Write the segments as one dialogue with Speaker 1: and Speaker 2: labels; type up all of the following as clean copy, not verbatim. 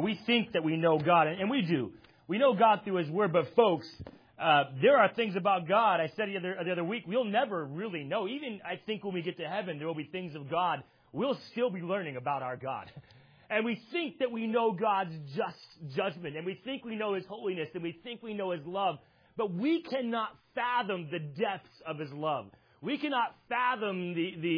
Speaker 1: we think that we know God, and we do. We know God through His Word, but folks, there are things about God, I said the other week, we'll never really know. Even, I think, when we get to heaven, there will be things of God we'll still be learning about our God. And we think that we know God's just judgment, and we think we know His holiness, and we think we know His love, but we cannot fathom the depths of His love. We cannot fathom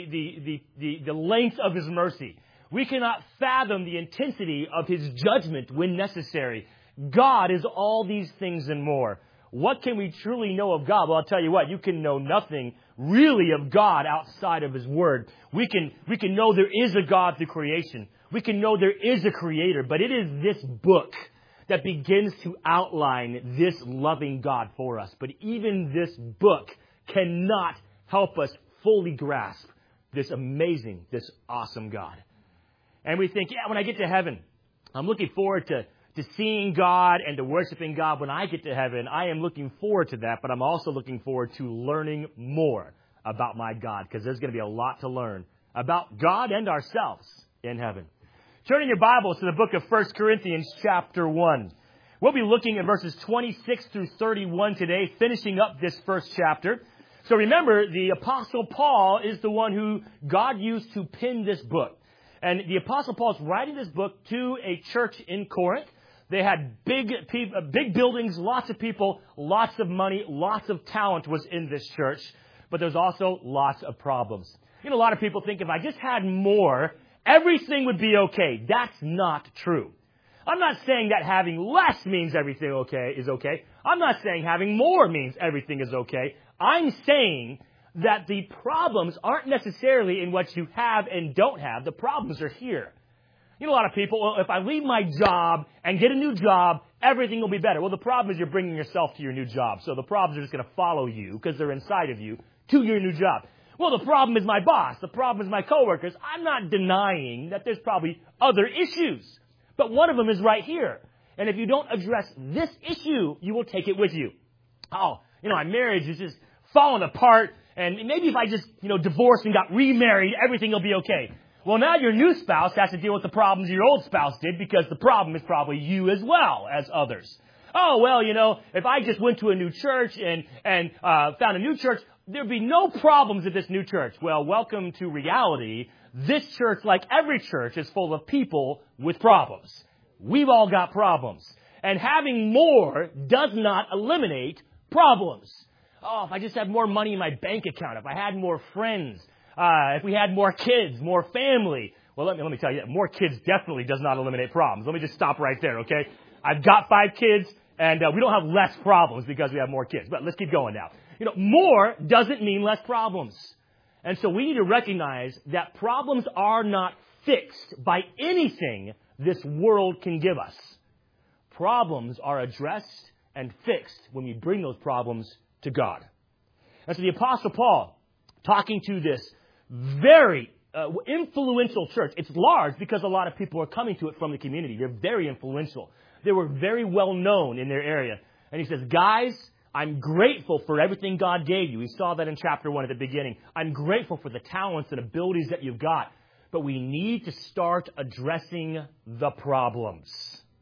Speaker 1: the length of His mercy. We cannot fathom the intensity of His judgment when necessary. God is all these things and more. What can we truly know of God? Well, I'll tell you what, you can know nothing really of God outside of His Word. We can know there is a God through creation. We can know there is a Creator, but it is this book that begins to outline this loving God for us. But even this book cannot help us fully grasp this amazing, this awesome God. And we think, when I get to heaven, I'm looking forward to seeing God and to worshiping God. When I get to heaven, I am looking forward to that, but I'm also looking forward to learning more about my God, because there's going to be a lot to learn about God and ourselves in heaven. Turn in your Bibles to the book of 1 Corinthians chapter 1. We'll be looking at verses 26 through 31 today, finishing up this first chapter. So remember, the Apostle Paul is the one who God used to pen this book. And the Apostle Paul is writing this book to a church in Corinth. They had big buildings, lots of people, lots of money, lots of talent was in this church. But there's also lots of problems. A lot of people think if I just had more, everything would be okay. That's not true. I'm not saying that having less means everything is okay. I'm not saying having more means everything is okay. I'm saying that the problems aren't necessarily in what you have and don't have. The problems are here. A lot of people, well, if I leave my job and get a new job, everything will be better. Well, the problem is you're bringing yourself to your new job. So the problems are just going to follow you because they're inside of you to your new job. Well, the problem is my boss. The problem is my coworkers. I'm not denying that there's probably other issues. But one of them is right here. And if you don't address this issue, you will take it with you. My marriage is just falling apart. And maybe if I just, divorced and got remarried, everything will be okay. Well, now your new spouse has to deal with the problems your old spouse did, because the problem is probably you as well as others. If I just went to a new church and found a new church, there'd be no problems at this new church. Well, welcome to reality. This church, like every church, is full of people with problems. We've all got problems. And having more does not eliminate problems. If I just had more money in my bank account, if I had more friends, if we had more kids, more family. Well, let me tell you, more kids definitely does not eliminate problems. Let me just stop right there, okay? I've got 5 kids, and we don't have less problems because we have more kids. But let's keep going now. More doesn't mean less problems. And so we need to recognize that problems are not fixed by anything this world can give us. Problems are addressed and fixed when we bring those problems to God. And so the Apostle Paul, talking to this very influential church. It's large because a lot of people are coming to it from the community. They're very influential. They were very well known in their area. And he says, guys, I'm grateful for everything God gave you. We saw that in chapter 1 at the beginning. I'm grateful for the talents and abilities that you've got. But we need to start addressing the problems.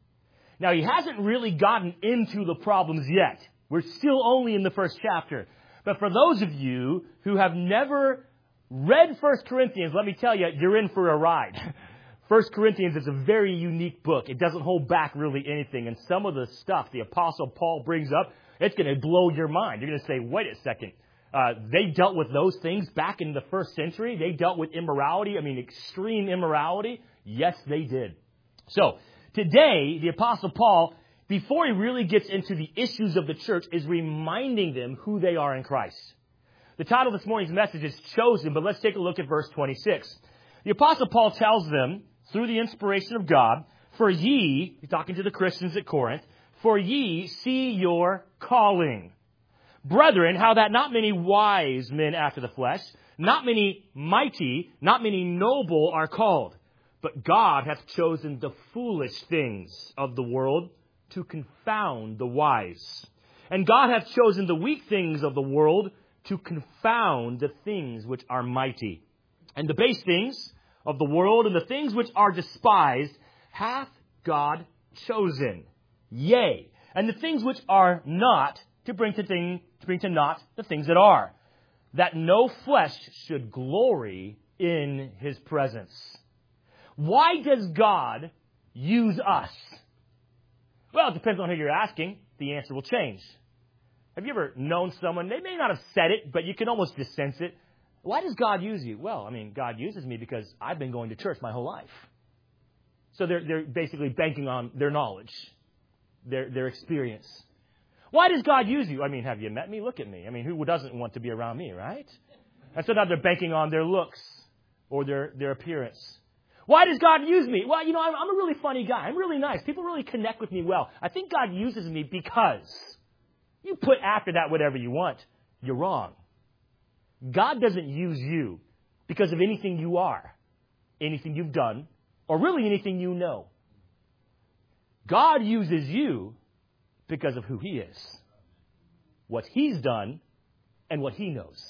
Speaker 1: Now, he hasn't really gotten into the problems yet. We're still only in the first chapter. But for those of you who have never read 1 Corinthians, let me tell you, you're in for a ride. 1 Corinthians is a very unique book. It doesn't hold back really anything. And some of the stuff the Apostle Paul brings up, it's going to blow your mind. You're going to say, wait a second. They dealt with those things back in the first century. They dealt with immorality. Extreme immorality. Yes, they did. So today, the Apostle Paul, before he really gets into the issues of the church, is reminding them who they are in Christ. The title of this morning's message is Chosen, but let's take a look at verse 26. The Apostle Paul tells them, through the inspiration of God, for ye, he's talking to the Christians at Corinth, for ye see your calling. Brethren, how that not many wise men after the flesh, not many mighty, not many noble are called, but God hath chosen the foolish things of the world to confound the wise. And God hath chosen the weak things of the world to confound the things which are mighty. And the base things of the world and the things which are despised hath God chosen. Yea. And the things which are not, to bring to naught the things that are, that no flesh should glory in his presence. Why does God use us? Well, it depends on who you're asking. The answer will change. Have you ever known someone, they may not have said it, but you can almost just sense it. Why does God use you? Well, God uses me because I've been going to church my whole life. So they're basically banking on their knowledge, their experience. Why does God use you? Have you met me? Look at me. Who doesn't want to be around me, right? And so now they're banking on their looks or their appearance. Why does God use me? Well, I'm a really funny guy. I'm really nice. People really connect with me well. I think God uses me because you put after that whatever you want. You're wrong. God doesn't use you because of anything you are, anything you've done, or really anything you know. God uses you because of who He is, what He's done, and what He knows.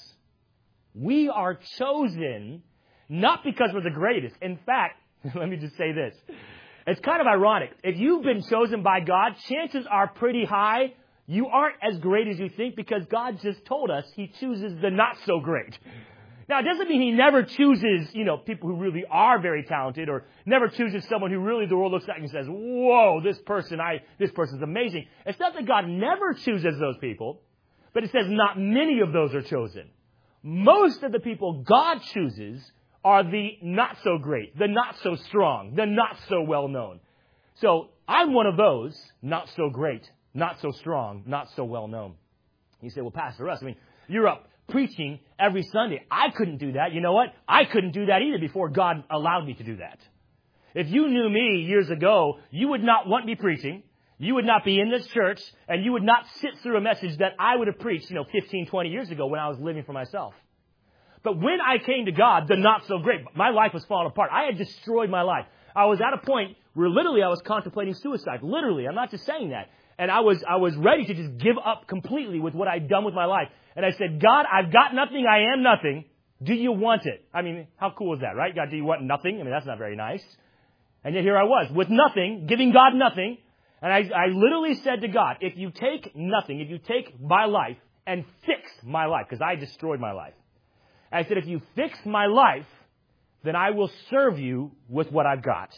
Speaker 1: We are chosen not because we're the greatest. In fact, let me just say this. It's kind of ironic. If you've been chosen by God, chances are pretty high you aren't as great as you think because God just told us He chooses the not so great. Now, it doesn't mean He never chooses, people who really are very talented or never chooses someone who really the world looks at and says, whoa, this person's amazing. It's not that God never chooses those people, but it says not many of those are chosen. Most of the people God chooses are the not so great, the not so strong, the not so well known. So I'm one of those, not so great, not so strong, not so well known. You say, well, Pastor Russ, you're up preaching every Sunday. I couldn't do that. You know what? I couldn't do that either before God allowed me to do that. If you knew me years ago, you would not want me preaching. You would not be in this church, and you would not sit through a message that I would have preached, 15, 20 years ago when I was living for myself. But when I came to God, the not so great, my life was falling apart. I had destroyed my life. I was at a point where literally I was contemplating suicide. Literally, I'm not just saying that. And I was ready to just give up completely with what I'd done with my life. And I said, God, I've got nothing. I am nothing. Do you want it? How cool is that, right? God, do you want nothing? That's not very nice. And yet here I was with nothing, giving God nothing. And I literally said to God, if you take nothing, if you take my life and fix my life, because I destroyed my life. I said, if you fix my life, then I will serve you with what I've got.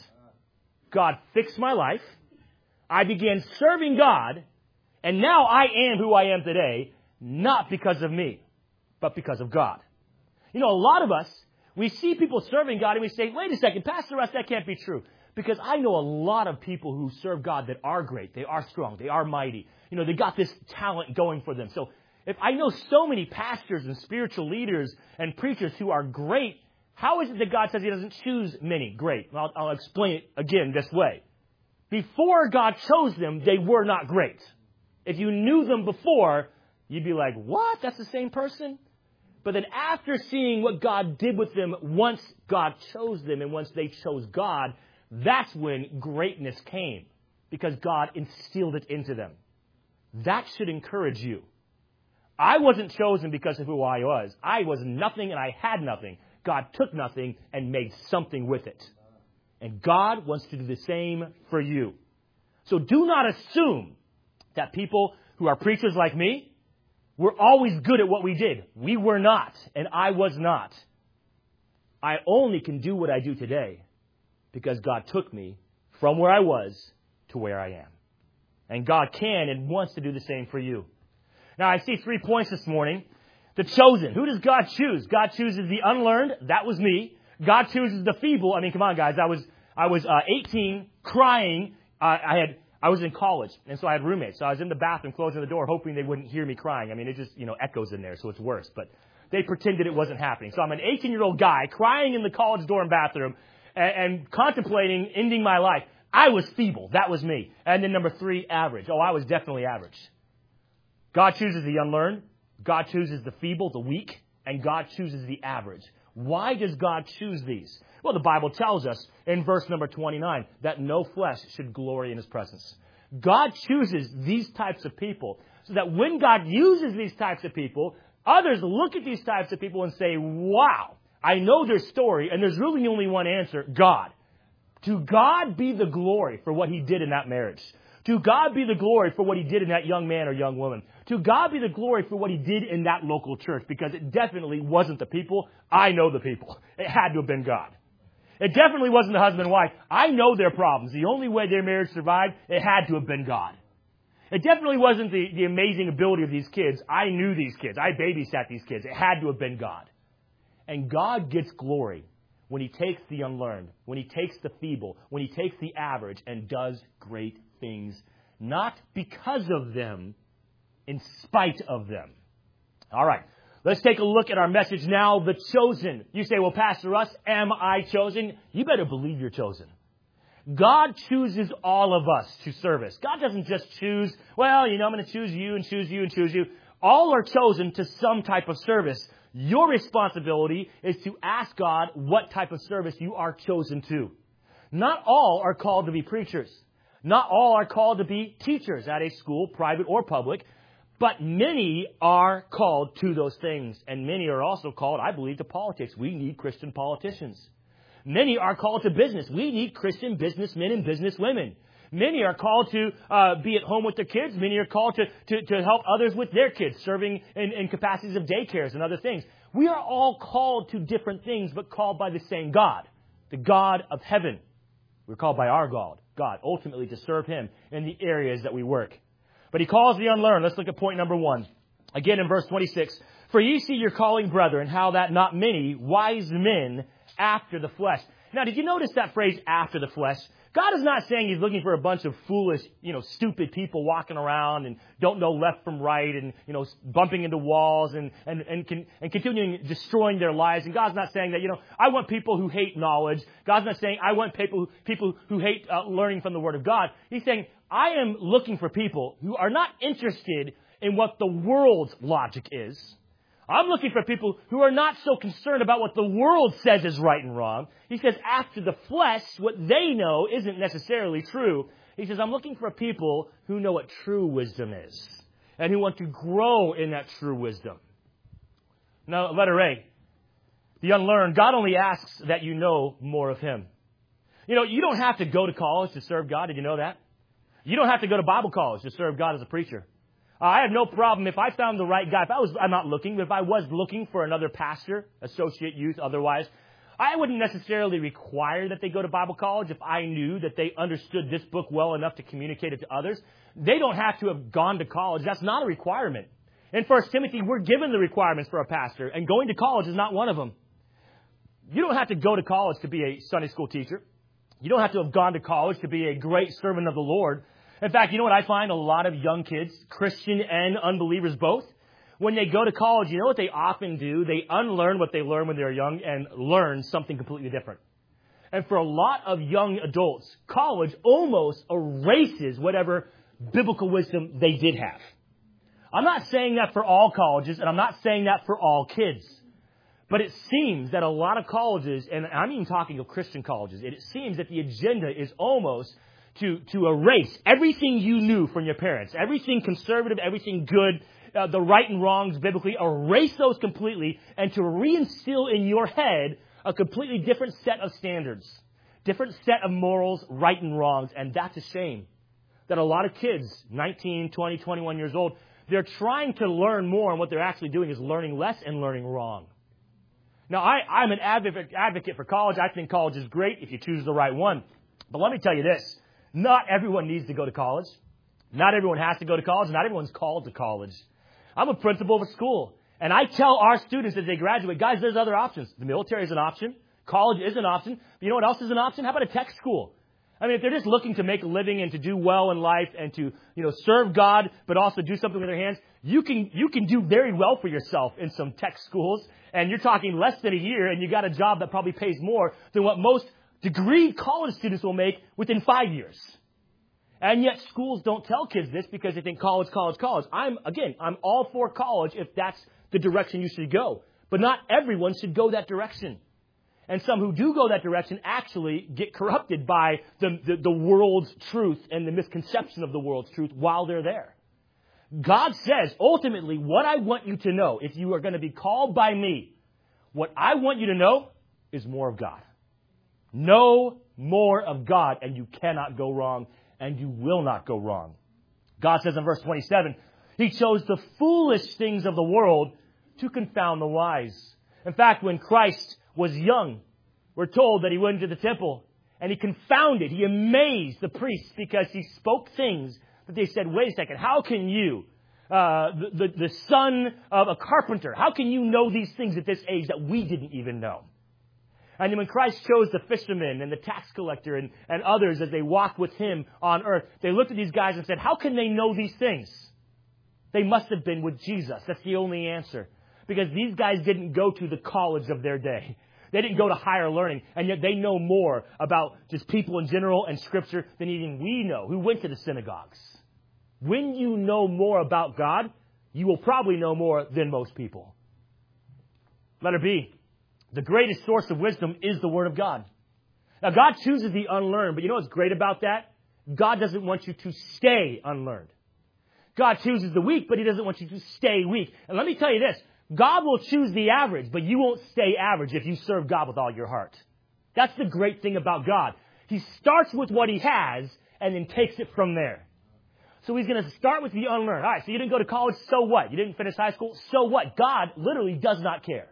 Speaker 1: God fixed my life. I began serving God, and now I am who I am today, not because of me, but because of God. A lot of us, we see people serving God, and we say, wait a second, Pastor Russ, that can't be true. Because I know a lot of people who serve God that are great, they are strong, they are mighty. They got this talent going for them. So if I know so many pastors and spiritual leaders and preachers who are great, how is it that God says He doesn't choose many great? I'll explain it again this way. Before God chose them, they were not great. If you knew them before, you'd be like, what? That's the same person? But then after seeing what God did with them, once God chose them and once they chose God, that's when greatness came because God instilled it into them. That should encourage you. I wasn't chosen because of who I was. I was nothing and I had nothing. God took nothing and made something with it. And God wants to do the same for you. So do not assume that people who are preachers like me were always good at what we did. We were not, and I was not. I only can do what I do today because God took me from where I was to where I am. And God can and wants to do the same for you. Now, I see 3 points this morning. The chosen. Who does God choose? God chooses the unlearned. That was me. God chooses the feeble. Come on, guys. I was 18, crying. I was in college, and so I had roommates. So I was in the bathroom, closing the door, hoping they wouldn't hear me crying. It just, echoes in there, so it's worse. But they pretended it wasn't happening. So I'm an 18-year-old guy crying in the college dorm bathroom and contemplating ending my life. I was feeble. That was me. And then number 3, average. Oh, I was definitely average. God chooses the unlearned. God chooses the feeble, the weak, and God chooses the average. Why does God choose these? Well, the Bible tells us in verse number 29 that no flesh should glory in His presence. God chooses these types of people so that when God uses these types of people, others look at these types of people and say, wow, I know their story, and there's really only one answer, God. To God be the glory for what He did in that marriage. To God be the glory for what He did in that young man or young woman. To God be the glory for what He did in that local church, because it definitely wasn't the people. I know the people. It had to have been God. It definitely wasn't the husband and wife. I know their problems. The only way their marriage survived, it had to have been God. It definitely wasn't the amazing ability of these kids. I knew these kids. I babysat these kids. It had to have been God. And God gets glory when He takes the unlearned, when He takes the feeble, when He takes the average and does great things, not because of them, in spite of them. All right. Let's take a look at our message now, the chosen. You say, well, Pastor Russ, am I chosen? You better believe you're chosen. God chooses all of us to service. God doesn't just choose, well, I'm going to choose you and choose you and choose you. All are chosen to some type of service. Your responsibility is to ask God what type of service you are chosen to. Not all are called to be preachers. Not all are called to be teachers at a school, private or public. But many are called to those things. And many are also called, I believe, to politics. We need Christian politicians. Many are called to business. We need Christian businessmen and businesswomen. Many are called to be at home with their kids. Many are called to help others with their kids, serving in capacities of daycares and other things. We are all called to different things, but called by the same God, the God of heaven. We're called by our God, ultimately to serve Him in the areas that we work. But He calls the unlearned. Let's look at point number 1. Again in verse 26. For ye see your calling, brethren, how that not many wise men after the flesh. Now, did you notice that phrase, after the flesh? God is not saying He's looking for a bunch of foolish, stupid people walking around and don't know left from right and, bumping into walls and continuing destroying their lives. And God's not saying that, I want people who hate knowledge. God's not saying I want people who hate learning from the Word of God. He's saying, I am looking for people who are not interested in what the world's logic is. I'm looking for people who are not so concerned about what the world says is right and wrong. He says, after the flesh, what they know isn't necessarily true. He says, I'm looking for people who know what true wisdom is and who want to grow in that true wisdom. Now, letter A, the unlearned. God only asks that you know more of Him. You don't have to go to college to serve God. Did you know that? You don't have to go to Bible college to serve God as a preacher. I have no problem if I found the right guy. I'm not looking, but if I was looking for another pastor, associate youth, otherwise, I wouldn't necessarily require that they go to Bible college if I knew that they understood this book well enough to communicate it to others. They don't have to have gone to college. That's not a requirement. In 1 Timothy, we're given the requirements for a pastor, and going to college is not one of them. You don't have to go to college to be a Sunday school teacher. You don't have to have gone to college to be a great servant of the Lord. In fact, you know what I find? A lot of young kids, Christian and unbelievers both, when they go to college, you know what they often do? They unlearn what they learned when they were young and learn something completely different. And for a lot of young adults, college almost erases whatever biblical wisdom they did have. I'm not saying that for all colleges, and I'm not saying that for all kids. But it seems that a lot of colleges, and I'm even talking of Christian colleges, it seems that the agenda is almost to erase everything you knew from your parents, everything conservative, everything good, the right and wrongs biblically, erase those completely, and to reinstill in your head a completely different set of standards, different set of morals, right and wrongs. And that's a shame that a lot of kids, 19, 20, 21 years old, they're trying to learn more, and what they're actually doing is learning less and learning wrong. Now, I'm an advocate for college. I think college is great if you choose the right one. But let me tell you this. Not everyone needs to go to college. Not everyone has to go to college. Not everyone's called to college. I'm a principal of a school. And I tell our students as they graduate, guys, there's other options. The military is an option. College is an option. But you know what else is an option? How about a tech school? I mean, if they're just looking to make a living and to do well in life and to, serve God, but also do something with their hands, you can do very well for yourself in some tech schools. And you're talking less than a year, and you got a job that probably pays more than what most degree college students will make within 5 years. And yet schools don't tell kids this because they think college. I'm all for college if that's the direction you should go. But not everyone should go that direction. And some who do go that direction actually get corrupted by the world's truth and the misconception of the world's truth while they're there. God says, ultimately, what I want you to know, if you are going to be called by me, what I want you to know is more of God. Know more of God, and you cannot go wrong, and you will not go wrong. God says in verse 27, He chose the foolish things of the world to confound the wise. In fact, when Christ was young, we're told that He went into the temple and He confounded, He amazed the priests because He spoke things that they said, wait a second, how can you, the son of a carpenter, how can you know these things at this age that we didn't even know? And then when Christ chose the fisherman and the tax collector and others as they walked with Him on earth, they looked at these guys and said, how can they know these things? They must have been with Jesus. That's the only answer. Because these guys didn't go to the college of their day. They didn't go to higher learning. And yet they know more about just people in general and Scripture than even we know, who went to the synagogues. When you know more about God, you will probably know more than most people. Letter B. The greatest source of wisdom is the Word of God. Now, God chooses the unlearned, but you know what's great about that? God doesn't want you to stay unlearned. God chooses the weak, but He doesn't want you to stay weak. And let me tell you this. God will choose the average, but you won't stay average if you serve God with all your heart. That's the great thing about God. He starts with what He has and then takes it from there. So He's going to start with the unlearned. All right, so you didn't go to college, so what? You didn't finish high school, so what? God literally does not care.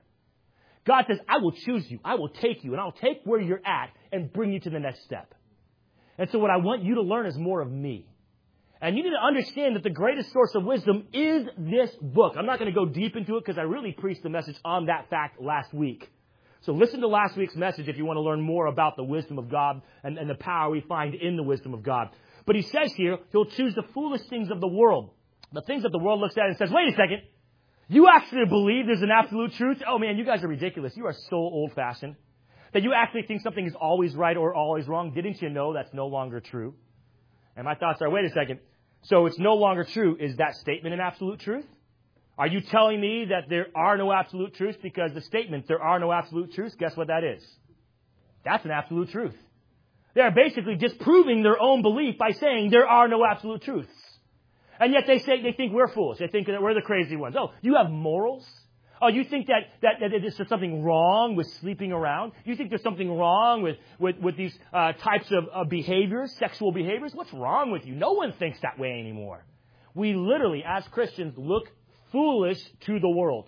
Speaker 1: God says, I will choose you, I will take you, and I'll take where you're at and bring you to the next step. And so what I want you to learn is more of me. And you need to understand that the greatest source of wisdom is this book. I'm not going to go deep into it because I really preached the message on that fact last week. So listen to last week's message if you want to learn more about the wisdom of God and the power we find in the wisdom of God. But He says here, He'll choose the foolish things of the world. The things that the world looks at and says, wait a second, you actually believe there's an absolute truth? Oh man, you guys are ridiculous. You are so old-fashioned. That you actually think something is always right or always wrong. Didn't you know that's no longer true? And my thoughts are, wait a second. So it's no longer true. Is that statement an absolute truth? Are you telling me that there are no absolute truths? Because the statement, there are no absolute truths, guess what that is? That's an absolute truth. They are basically disproving their own belief by saying there are no absolute truths. And yet they think we're foolish. They think that we're the crazy ones. Oh, you have morals? Oh, you think that there's something wrong with sleeping around? You think there's something wrong with these types of behaviors, sexual behaviors? What's wrong with you? No one thinks that way anymore. We literally, as Christians, look foolish to the world.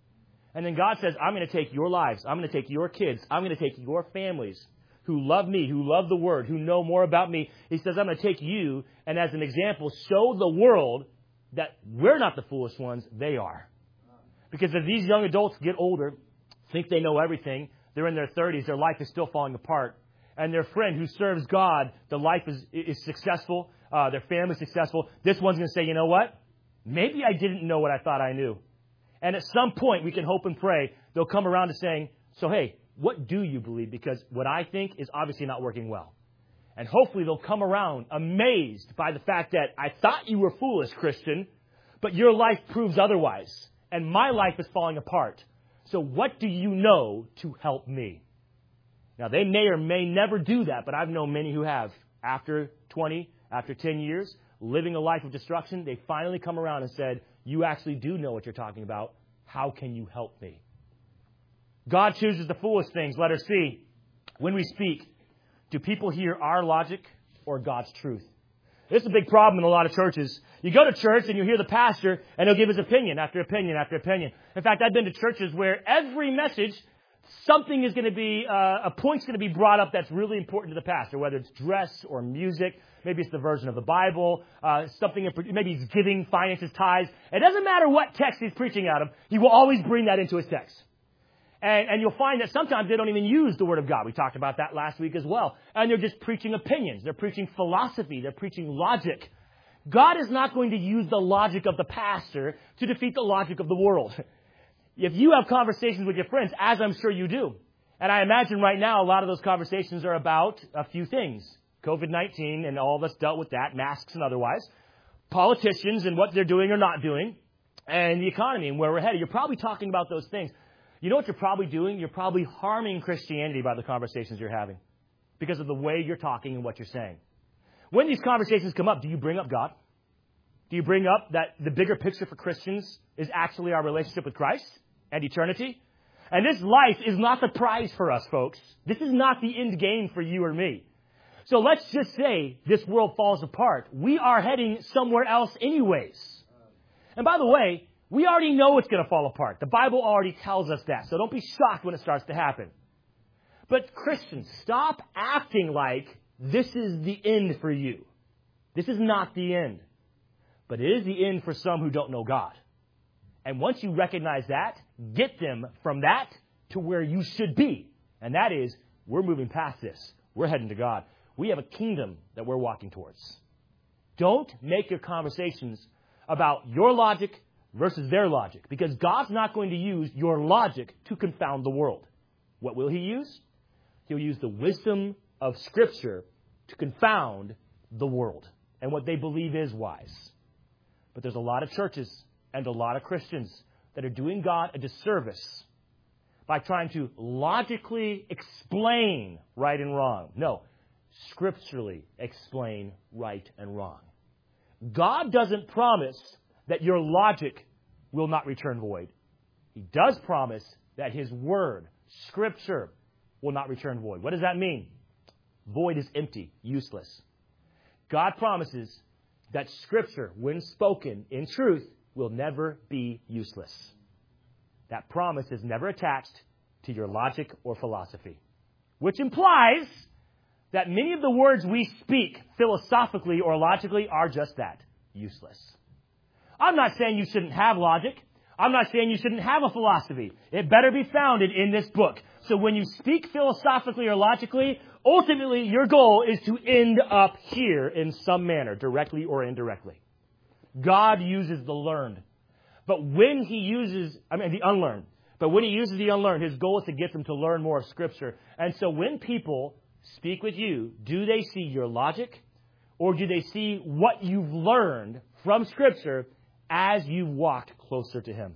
Speaker 1: And then God says, I'm going to take your lives. I'm going to take your kids. I'm going to take your families who love me, who love the Word, who know more about me. He says, I'm going to take you and as an example, show the world that we're not the foolish ones, they are. Because if these young adults get older, think they know everything, they're in their 30s, their life is still falling apart. And their friend who serves God, the life is successful, their family's successful. This one's going to say, you know what? Maybe I didn't know what I thought I knew. And at some point, we can hope and pray, they'll come around to saying, so hey, what do you believe? Because what I think is obviously not working well. And hopefully they'll come around amazed by the fact that I thought you were foolish, Christian, but your life proves otherwise. And my life is falling apart. So what do you know to help me? Now, they may or may never do that, but I've known many who have. After 20, after 10 years, living a life of destruction, they finally come around and said, you actually do know what you're talking about. How can you help me? God chooses the foolish things. Letter C. When we speak, do people hear our logic or God's truth? This is a big problem in a lot of churches. You go to church and you hear the pastor and he'll give his opinion after opinion after opinion. In fact, I've been to churches where every message, something is going to be, a point's going to be brought up that's really important to the pastor, whether it's dress or music. Maybe it's the version of the Bible, maybe he's giving, finances, tithes. It doesn't matter what text he's preaching out of. He will always bring that into his text. And you'll find that sometimes they don't even use the Word of God. We talked about that last week as well. And they're just preaching opinions. They're preaching philosophy. They're preaching logic. God is not going to use the logic of the pastor to defeat the logic of the world. If you have conversations with your friends, as I'm sure you do, and I imagine right now a lot of those conversations are about a few things. COVID-19 and all of us dealt with that, masks and otherwise. Politicians and what they're doing or not doing. And the economy and where we're headed. You're probably talking about those things. You know what you're probably doing? You're probably harming Christianity by the conversations you're having because of the way you're talking and what you're saying. When these conversations come up, do you bring up God? Do you bring up that the bigger picture for Christians is actually our relationship with Christ and eternity? And this life is not the prize for us, folks. This is not the end game for you or me. So let's just say this world falls apart. We are heading somewhere else anyways. And by the way, we already know it's going to fall apart. The Bible already tells us that. So don't be shocked when it starts to happen. But Christians, stop acting like this is the end for you. This is not the end. But it is the end for some who don't know God. And once you recognize that, get them from that to where you should be. And that is, we're moving past this. We're heading to God. We have a kingdom that we're walking towards. Don't make your conversations about your logic versus their logic, because God's not going to use your logic to confound the world. What will He use? He'll use the wisdom of Scripture to confound the world and what they believe is wise. But there's a lot of churches and a lot of Christians that are doing God a disservice by trying to logically explain right and wrong. No, scripturally explain right and wrong. God doesn't promise that your logic will not return void. He does promise that His Word, Scripture, will not return void. What does that mean? Void is empty, useless. God promises that Scripture, when spoken in truth, will never be useless. That promise is never attached to your logic or philosophy, which implies that many of the words we speak philosophically or logically are just that, useless. I'm not saying you shouldn't have logic. I'm not saying you shouldn't have a philosophy. It better be founded in this book. So when you speak philosophically or logically, ultimately your goal is to end up here in some manner, directly or indirectly. God uses the learned. But when He uses, the unlearned. But when He uses the unlearned, His goal is to get them to learn more of Scripture. And so when people speak with you, do they see your logic? Or do they see what you've learned from Scripture as you walk closer to Him?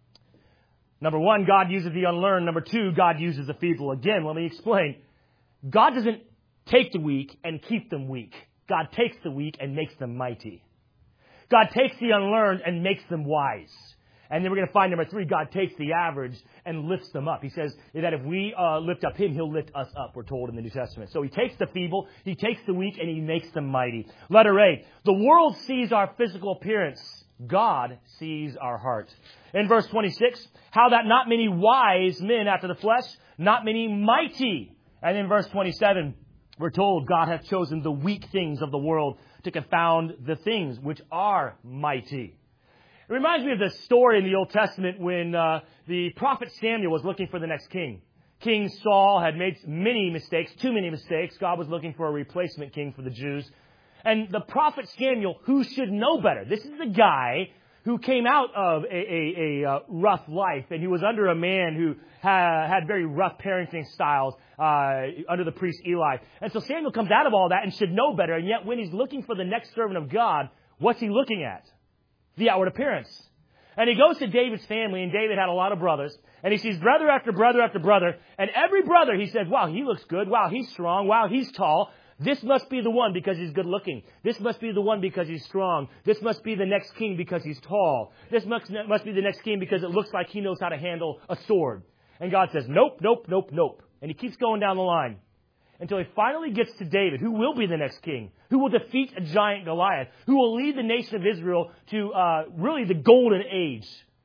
Speaker 1: Number one, God uses the unlearned. Number two, God uses the feeble. Again, let me explain. God doesn't take the weak and keep them weak. God takes the weak and makes them mighty. God takes the unlearned and makes them wise. And then we're going to find number three, God takes the average and lifts them up. He says that if we lift up Him, He'll lift us up, we're told in the New Testament. So He takes the feeble, He takes the weak, and He makes them mighty. Letter A, the world sees our physical appearance. God sees our heart. In verse 26, how that not many wise men after the flesh, not many mighty. And in verse 27, we're told God hath chosen the weak things of the world to confound the things which are mighty. It reminds me of the story in the Old Testament when the prophet Samuel was looking for the next king. King Saul had made many mistakes, too many mistakes. God was looking for a replacement king for the Jews. And the prophet Samuel, who should know better, this is the guy who came out of a rough life, and he was under a man who had very rough parenting styles under the priest Eli. And so Samuel comes out of all that and should know better, and yet when he's looking for the next servant of God, what's he looking at? The outward appearance. And he goes to David's family, and David had a lot of brothers, and he sees brother after brother after brother, and every brother he says, wow, he looks good, wow, he's strong, wow, he's tall. This must be the one because he's good looking. This must be the one because he's strong. This must be the next king because he's tall. This must be the next king because it looks like he knows how to handle a sword. And God says, nope, nope, nope, nope. And He keeps going down the line until He finally gets to David, who will be the next king, who will defeat a giant Goliath, who will lead the nation of Israel to really the golden age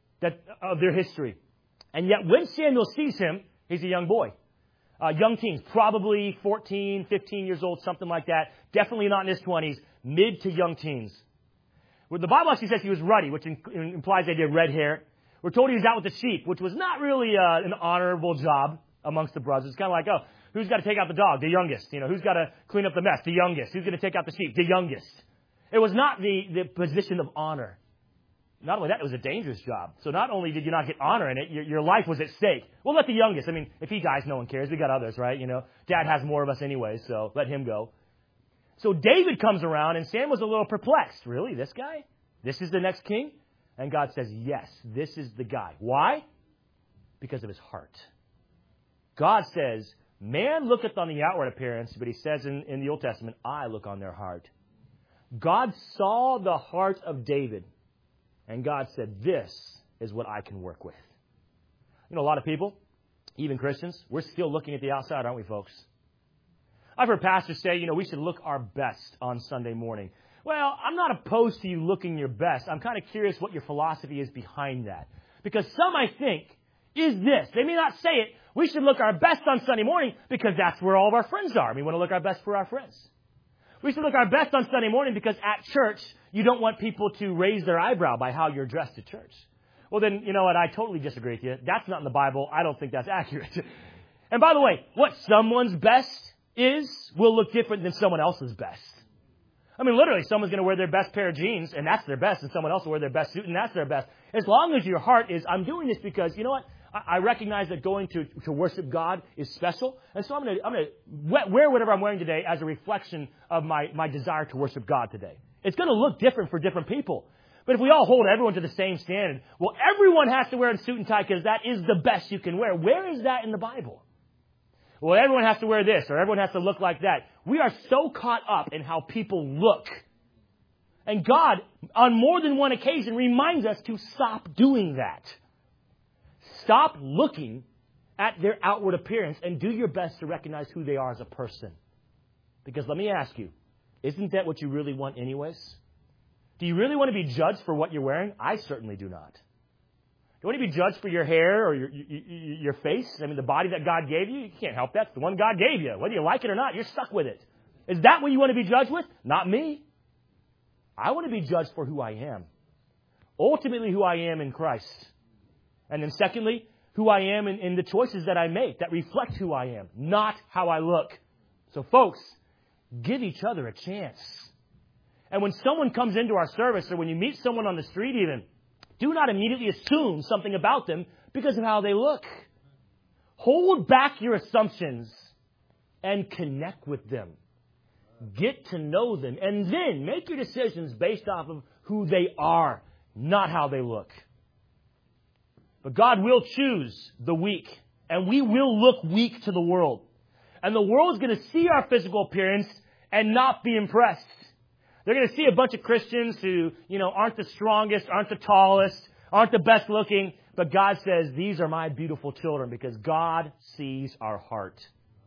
Speaker 1: of their history. And yet when Samuel sees him, he's a young boy. Young teens, probably 14, 15 years old, something like that. Definitely not in his 20s, mid to young teens. Well, the Bible actually says he was ruddy, which implies they had red hair. We're told he was out with the sheep, which was not really an honorable job amongst the brothers. It's kind of like, oh, who's got to take out the dog? The youngest. Who's got to clean up the mess? The youngest. Who's going to take out the sheep? The youngest. It was not the position of honor. Not only that, it was a dangerous job. So not only did you not get honor in it, your life was at stake. Well, let the youngest. If he dies, no one cares. We got others, right? Dad has more of us anyway, so let him go. So David comes around, and Sam was a little perplexed. Really, this guy? This is the next king? And God says, yes, this is the guy. Why? Because of his heart. God says, man looketh on the outward appearance, but He says in the Old Testament, I look on their heart. God saw the heart of David. And God said, this is what I can work with. A lot of people, even Christians, we're still looking at the outside, aren't we, folks? I've heard pastors say, we should look our best on Sunday morning. Well, I'm not opposed to you looking your best. I'm kind of curious what your philosophy is behind that. Because some, I think, is this. They may not say it. We should look our best on Sunday morning because that's where all of our friends are. We want to look our best for our friends. We should look our best on Sunday morning because at church, you don't want people to raise their eyebrow by how you're dressed at church. Well, then, you know what? I totally disagree with you. That's not in the Bible. I don't think that's accurate. And by the way, what someone's best is will look different than someone else's best. I mean, literally, someone's going to wear their best pair of jeans, and that's their best, and someone else will wear their best suit, and that's their best. As long as your heart is, I'm doing this because, you know what? I recognize that going to worship God is special, and so I'm going to wear whatever I'm wearing today as a reflection of my desire to worship God today. It's going to look different for different people. But if we all hold everyone to the same standard, well, everyone has to wear a suit and tie because that is the best you can wear. Where is that in the Bible? Well, everyone has to wear this or everyone has to look like that. We are so caught up in how people look. And God, on more than one occasion, reminds us to stop doing that. Stop looking at their outward appearance and do your best to recognize who they are as a person. Because let me ask you, isn't that what you really want anyways? Do you really want to be judged for what you're wearing? I certainly do not. Do you want to be judged for your hair or your face? I mean, the body that God gave you, you can't help that. It's the one God gave you. Whether you like it or not, you're stuck with it. Is that what you want to be judged with? Not me. I want to be judged for who I am. Ultimately, who I am in Christ. And then secondly, who I am in the choices that I make that reflect who I am, not how I look. So folks, give each other a chance. And when someone comes into our service or when you meet someone on the street even, do not immediately assume something about them because of how they look. Hold back your assumptions and connect with them. Get to know them and then make your decisions based off of who they are, not how they look. But God will choose the weak, and we will look weak to the world. And the world's going to see our physical appearance and not be impressed. They're going to see a bunch of Christians who, aren't the strongest, aren't the tallest, aren't the best looking. But God says, these are my beautiful children because God sees our heart.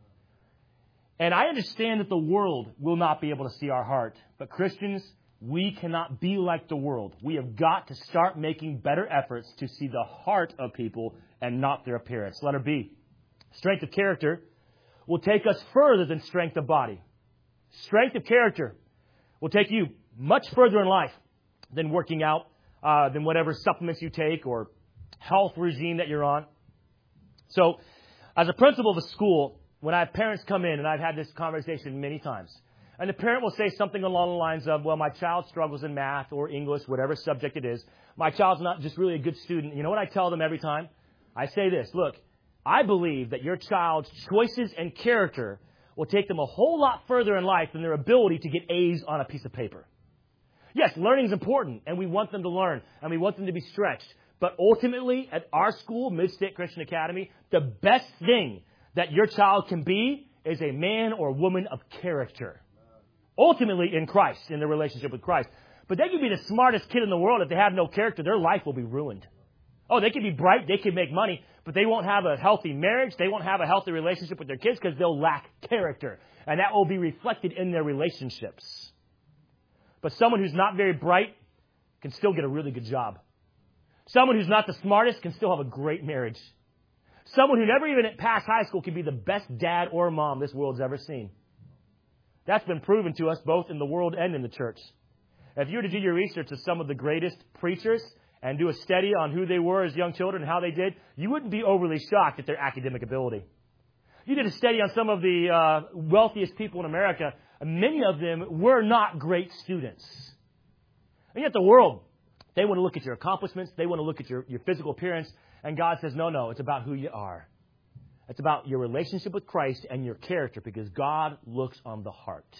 Speaker 1: And I understand that the world will not be able to see our heart. But Christians, we cannot be like the world. We have got to start making better efforts to see the heart of people and not their appearance. Letter B. Strength of character will take us further than strength of body. Strength of character will take you much further in life than working out, than whatever supplements you take or health regime that you're on. So, as a principal of a school, when I have parents come in, and I've had this conversation many times, and the parent will say something along the lines of, well, my child struggles in math or English, whatever subject it is. My child's not just really a good student. You know what I tell them every time? I say this, look, I believe that your child's choices and character will take them a whole lot further in life than their ability to get A's on a piece of paper. Yes, learning is important, and we want them to learn, and we want them to be stretched. But ultimately, at our school, Mid-State Christian Academy, the best thing that your child can be is a man or woman of character. Ultimately in Christ, in their relationship with Christ. But they can be the smartest kid in the world. If they have no character, their life will be ruined. Oh, they can be bright, they can make money, but they won't have a healthy marriage. They won't have a healthy relationship with their kids because they'll lack character. And that will be reflected in their relationships. But someone who's not very bright can still get a really good job. Someone who's not the smartest can still have a great marriage. Someone who never even passed high school can be the best dad or mom this world's ever seen. That's been proven to us both in the world and in the church. If you were to do your research of some of the greatest preachers and do a study on who they were as young children and how they did, you wouldn't be overly shocked at their academic ability. You did a study on some of the wealthiest people in America, and many of them were not great students. And yet the world, they want to look at your accomplishments, they want to look at your physical appearance, and God says, no, it's about who you are. It's about your relationship with Christ and your character, because God looks on the heart.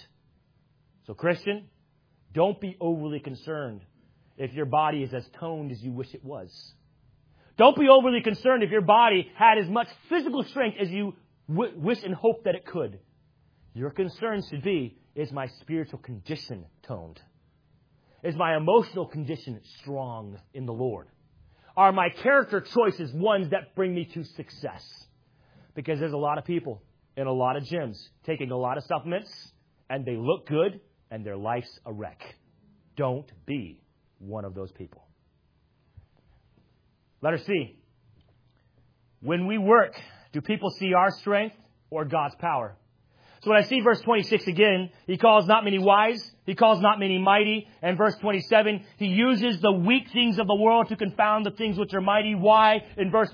Speaker 1: So Christian, don't be overly concerned if your body is as toned as you wish it was. Don't be overly concerned if your body had as much physical strength as you wish and hope that it could. Your concern should be, is my spiritual condition toned? Is my emotional condition strong in the Lord? Are my character choices ones that bring me to success? Because there's a lot of people in a lot of gyms, taking a lot of supplements, and they look good, and their life's a wreck. Don't be one of those people. Letter C. When we work, do people see our strength or God's power? So when I see verse 26 again, he calls not many wise, he calls not many mighty. And verse 27, he uses the weak things of the world to confound the things which are mighty. Why? In verse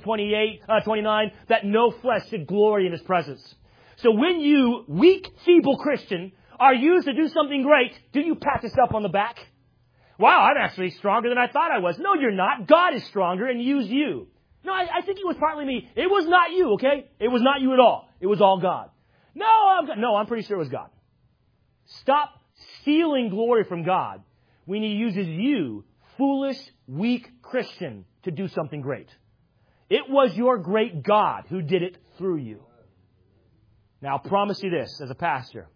Speaker 1: 29, that no flesh should glory in his presence. So when you, weak, feeble Christian, are used to do something great, do you pat yourself on the back? Wow, I'm actually stronger than I thought I was. No, you're not. God is stronger and used you. No, I think it was partly me. It was not you, okay? It was not you at all. It was all God. I'm pretty sure it was God. Stop stealing glory from God when He uses you, foolish, weak Christian, to do something great. It was your great God who did it through you. Now, I'll promise you this as a pastor.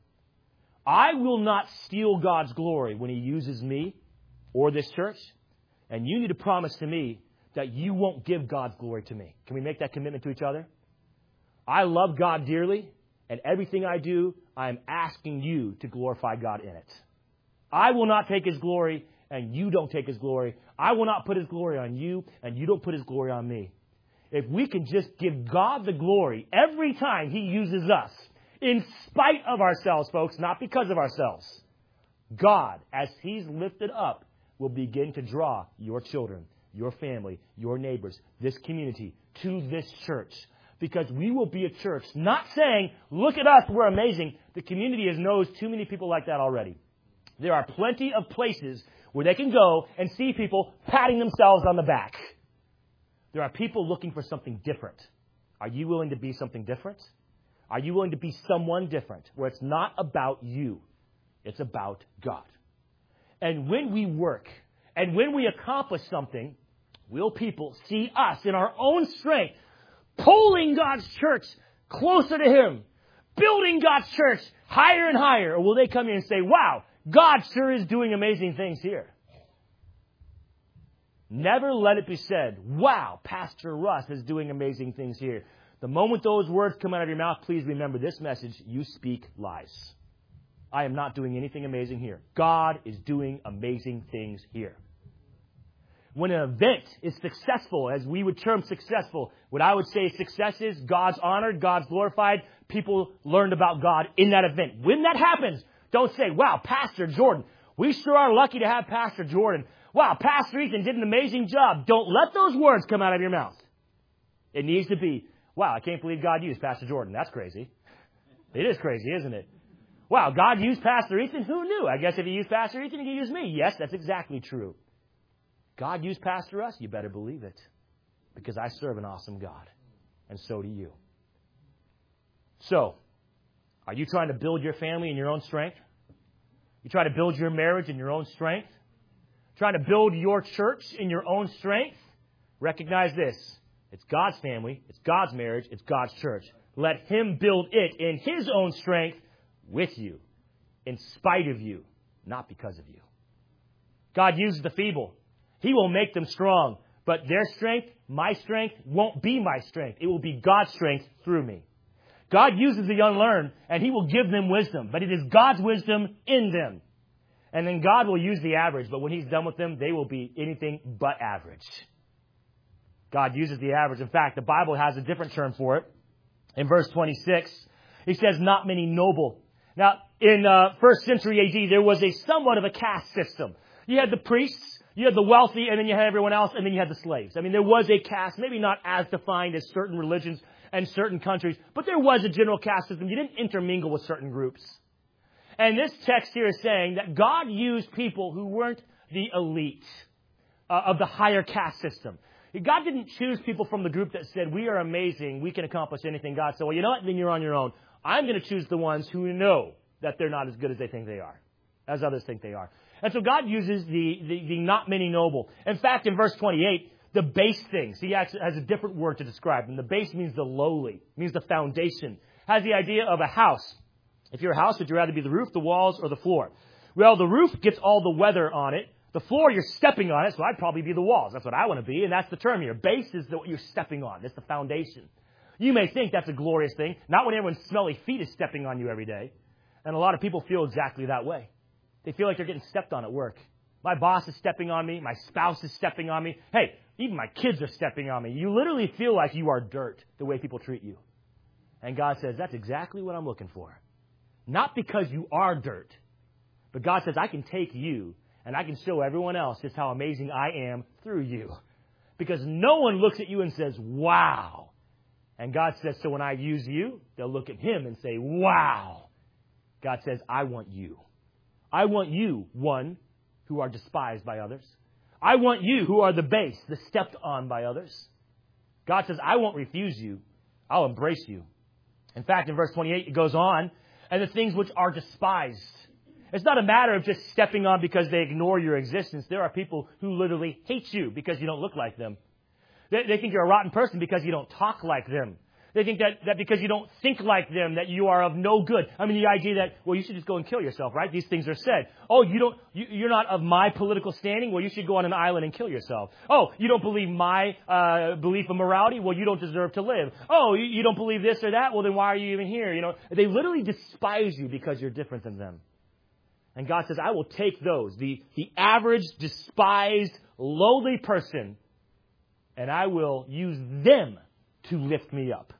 Speaker 1: I will not steal God's glory when He uses me or this church. And you need to promise to me that you won't give God's glory to me. Can we make that commitment to each other? I love God dearly, and everything I do, I am asking you to glorify God in it. I will not take His glory, and you don't take His glory. I will not put His glory on you, and you don't put His glory on me. If we can just give God the glory every time He uses us, in spite of ourselves, folks, not because of ourselves, God, as He's lifted up, will begin to draw your children, your family, your neighbors, this community, to this church. Because we will be a church, not saying, look at us, we're amazing. The community knows too many people like that already. There are plenty of places where they can go and see people patting themselves on the back. There are people looking for something different. Are you willing to be something different? Are you willing to be someone different, where it's not about you, it's about God? And when we work, and when we accomplish something, will people see us in our own strength, pulling God's church closer to Him, building God's church higher and higher? Or will they come in and say, wow, God sure is doing amazing things here? Never let it be said, wow, Pastor Russ is doing amazing things here. The moment those words come out of your mouth, please remember this message: you speak lies. I am not doing anything amazing here. God is doing amazing things here. When an event is successful, as we would term successful, what I would say success is God's honored, God's glorified, people learned about God in that event. When that happens, don't say, wow, Pastor Jordan, we sure are lucky to have Pastor Jordan. Wow, Pastor Ethan did an amazing job. Don't let those words come out of your mouth. It needs to be, wow, I can't believe God used Pastor Jordan. That's crazy. It is crazy, isn't it? Wow, God used Pastor Ethan? Who knew? I guess if He used Pastor Ethan, He can use me. Yes, that's exactly true. God used Pastor Russ? You better believe it. Because I serve an awesome God. And so do you. So, are you trying to build your family in your own strength? You try to build your marriage in your own strength? Trying to build your church in your own strength? Recognize this. It's God's family. It's God's marriage. It's God's church. Let Him build it in His own strength with you, in spite of you, not because of you. God uses the feeble. He will make them strong. But their strength, my strength, won't be my strength. It will be God's strength through me. God uses the unlearned, and He will give them wisdom. But it is God's wisdom in them. And then God will use the average. But when He's done with them, they will be anything but average. God uses the average. In fact, the Bible has a different term for it. In verse 26, He says, not many noble. Now, in first century AD, there was a somewhat of a caste system. You had the priests, you had the wealthy, and then you had everyone else, and then you had the slaves. I mean, there was a caste, maybe not as defined as certain religions and certain countries, but there was a general caste system. You didn't intermingle with certain groups. And this text here is saying that God used people who weren't the elite of the higher caste system. God didn't choose people from the group that said, we are amazing, we can accomplish anything. God said, well, you know what, then you're on your own. I'm going to choose the ones who know that they're not as good as they think they are, as others think they are. And so God uses the not many noble. In fact, in verse 28, the base things, He actually has a different word to describe them. The base means the lowly, means the foundation, has the idea of a house. If you're a house, would you rather be the roof, the walls, or the floor? Well, the roof gets all the weather on it. The floor, you're stepping on it, so I'd probably be the walls. That's what I want to be, and that's the term here. Base is what you're stepping on. It's the foundation. You may think that's a glorious thing, not when everyone's smelly feet is stepping on you every day. And a lot of people feel exactly that way. They feel like they're getting stepped on at work. My boss is stepping on me. My spouse is stepping on me. Hey, even my kids are stepping on me. You literally feel like you are dirt the way people treat you. And God says, that's exactly what I'm looking for. Not because you are dirt, but God says, I can take you and I can show everyone else just how amazing I am through you. Because no one looks at you and says, wow. And God says, so when I use you, they'll look at him and say, wow. God says, I want you. I want you, one, who are despised by others. I want you who are the base, the stepped on by others. God says, I won't refuse you. I'll embrace you. In fact, in verse 28, it goes on, and the things which are despised. It's not a matter of just stepping on because they ignore your existence. There are people who literally hate you because you don't look like them. They think you're a rotten person because you don't talk like them. They think that because you don't think like them, that you are of no good. I mean, the idea that, well, you should just go and kill yourself, right? These things are said. Oh, you're not of my political standing? Well, you should go on an island and kill yourself. Oh, you don't believe my belief of morality? Well, you don't deserve to live. Oh, you don't believe this or that? Well, then why are you even here? You know, they literally despise you because you're different than them. And God says, I will take those, the average, despised, lowly person, and I will use them to lift me up.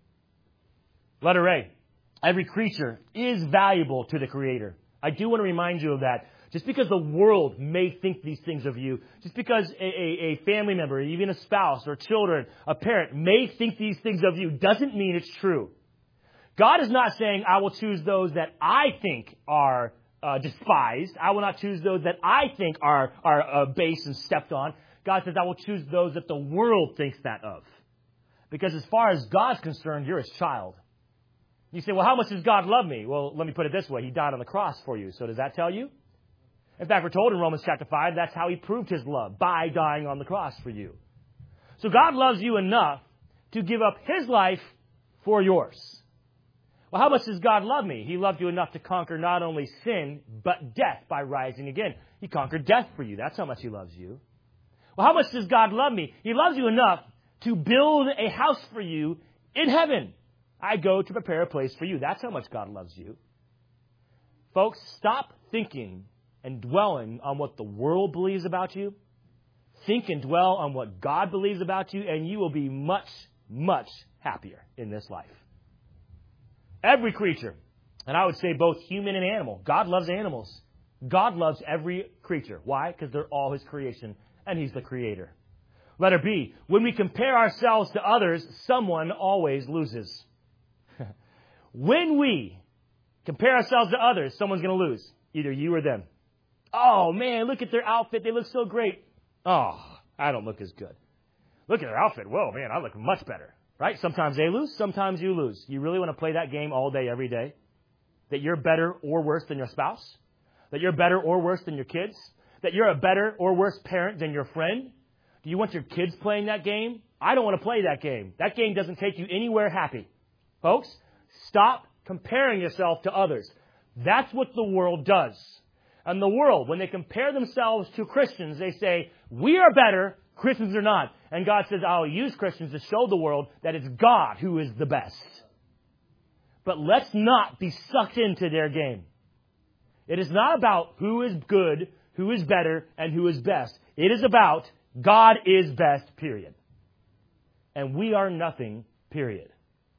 Speaker 1: Letter A. Every creature is valuable to the Creator. I do want to remind you of that. Just because the world may think these things of you, just because a family member, even a spouse or children, a parent may think these things of you, doesn't mean it's true. God is not saying, I will choose those that I think are despised. I will not choose those that I think are base and stepped on. God says, I will choose those that the world thinks that of. Because as far as God's concerned, you're His child. You say, well, how much does God love me? Well, let me put it this way. He died on the cross for you. So does that tell you? In fact, we're told in Romans chapter 5, that's how He proved His love, by dying on the cross for you. So God loves you enough to give up His life for yours. Well, how much does God love me? He loved you enough to conquer not only sin, but death by rising again. He conquered death for you. That's how much He loves you. Well, how much does God love me? He loves you enough to build a house for you in heaven. I go to prepare a place for you. That's how much God loves you. Folks, stop thinking and dwelling on what the world believes about you. Think and dwell on what God believes about you, and you will be much, much happier in this life. Every creature, and I would say both human and animal. God loves animals. God loves every creature. Why? Because they're all His creation, and He's the Creator. Letter B, when we compare ourselves to others, someone always loses. When we compare ourselves to others, someone's going to lose. Either you or them. Oh, man, look at their outfit. They look so great. Oh, I don't look as good. Look at their outfit. Whoa, man, I look much better. Right? Sometimes they lose. Sometimes you lose. You really want to play that game all day, every day? That you're better or worse than your spouse? That you're better or worse than your kids? That you're a better or worse parent than your friend? Do you want your kids playing that game? I don't want to play that game. That game doesn't take you anywhere happy. Folks, stop comparing yourself to others. That's what the world does. And the world, when they compare themselves to Christians, they say, we are better, Christians are not. And God says, I'll use Christians to show the world that it's God who is the best. But let's not be sucked into their game. It is not about who is good, who is better, and who is best. It is about God is best, period. And we are nothing, period.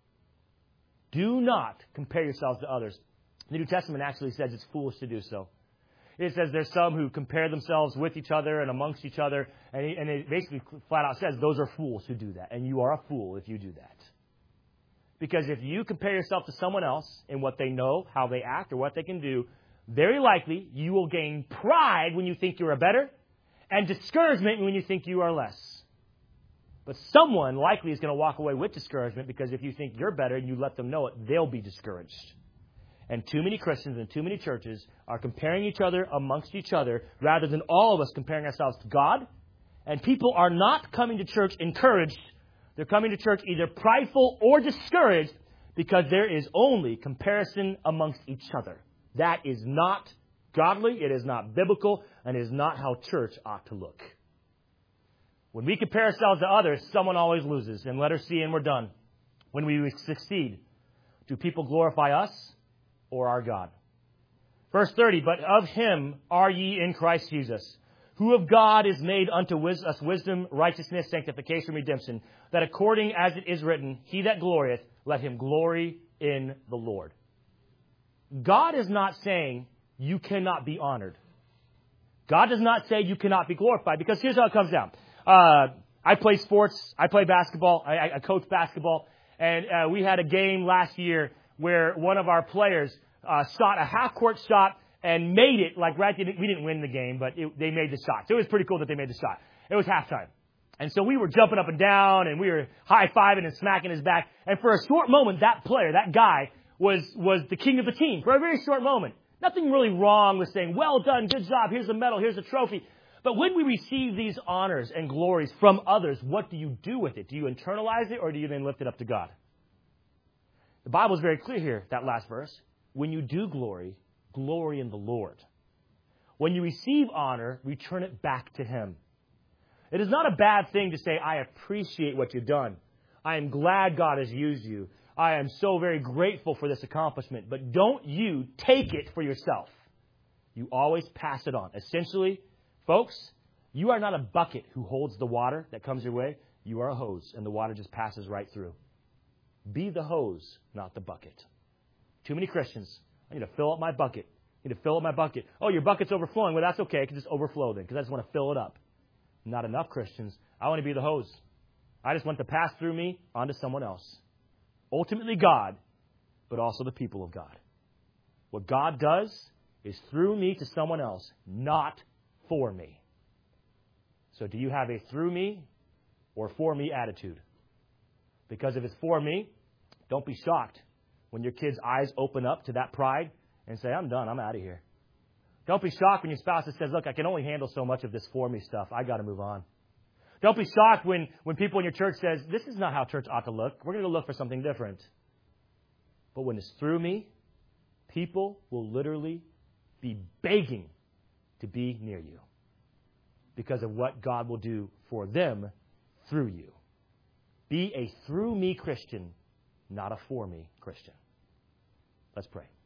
Speaker 1: Do not compare yourselves to others. The New Testament actually says it's foolish to do so. It says there's some who compare themselves with each other and amongst each other, and it basically flat out says those are fools who do that, and you are a fool if you do that. Because if you compare yourself to someone else in what they know, how they act, or what they can do, very likely you will gain pride when you think you are better, and discouragement when you think you are less. But someone likely is going to walk away with discouragement because if you think you're better and you let them know it, they'll be discouraged. And too many Christians and too many churches are comparing each other amongst each other rather than all of us comparing ourselves to God. And people are not coming to church encouraged. They're coming to church either prideful or discouraged because there is only comparison amongst each other. That is not godly, it is not biblical, and it is not how church ought to look. When we compare ourselves to others, someone always loses. And letter C, and we're done. when we succeed? Do people glorify us or our God? Verse 30, but of him are ye in Christ Jesus, who of God is made unto us wisdom, righteousness, sanctification, redemption, that according as it is written, he that glorieth, let him glory in the Lord. God is not saying you cannot be honored. God does not say you cannot be glorified, because here's how it comes down. I play sports. I play basketball. I coach basketball. And we had a game last year where one of our players shot a half-court shot and made it. Like, we didn't win the game, but they made the shot. So it was pretty cool that they made the shot. It was halftime. And so we were jumping up and down, and we were high-fiving and smacking his back. And for a short moment, that player, that guy, was the king of the team. For a very short moment. Nothing really wrong with saying, well done, good job, here's a medal, here's a trophy. But when we receive these honors and glories from others, what do you do with it? Do you internalize it, or do you then lift it up to God? The Bible is very clear here, that last verse. When you do glory, glory in the Lord. When you receive honor, return it back to Him. It is not a bad thing to say, I appreciate what you've done. I am glad God has used you. I am so very grateful for this accomplishment. But don't you take it for yourself. You always pass it on. Essentially, folks, you are not a bucket who holds the water that comes your way. You are a hose, and the water just passes right through. Be the hose, not the bucket. Too many Christians, I need to fill up my bucket. I need to fill up my bucket. Oh, your bucket's overflowing. Well, that's okay. It can just overflow then, because I just want to fill it up. Not enough Christians. I want to be the hose. I just want to pass through me onto someone else. Ultimately God, but also the people of God. What God does is through me to someone else, not for me. So do you have a through me or for me attitude? Because if it's for me, don't be shocked when your kid's eyes open up to that pride and say, I'm done, I'm out of here. Don't be shocked when your spouse says, look, I can only handle so much of this for me stuff. I got to move on. Don't be shocked when people in your church says, this is not how church ought to look. We're going to look for something different. But when it's through me, people will literally be begging to be near you because of what God will do for them through you. Be a through me Christian, not a for me Christian. Let's pray.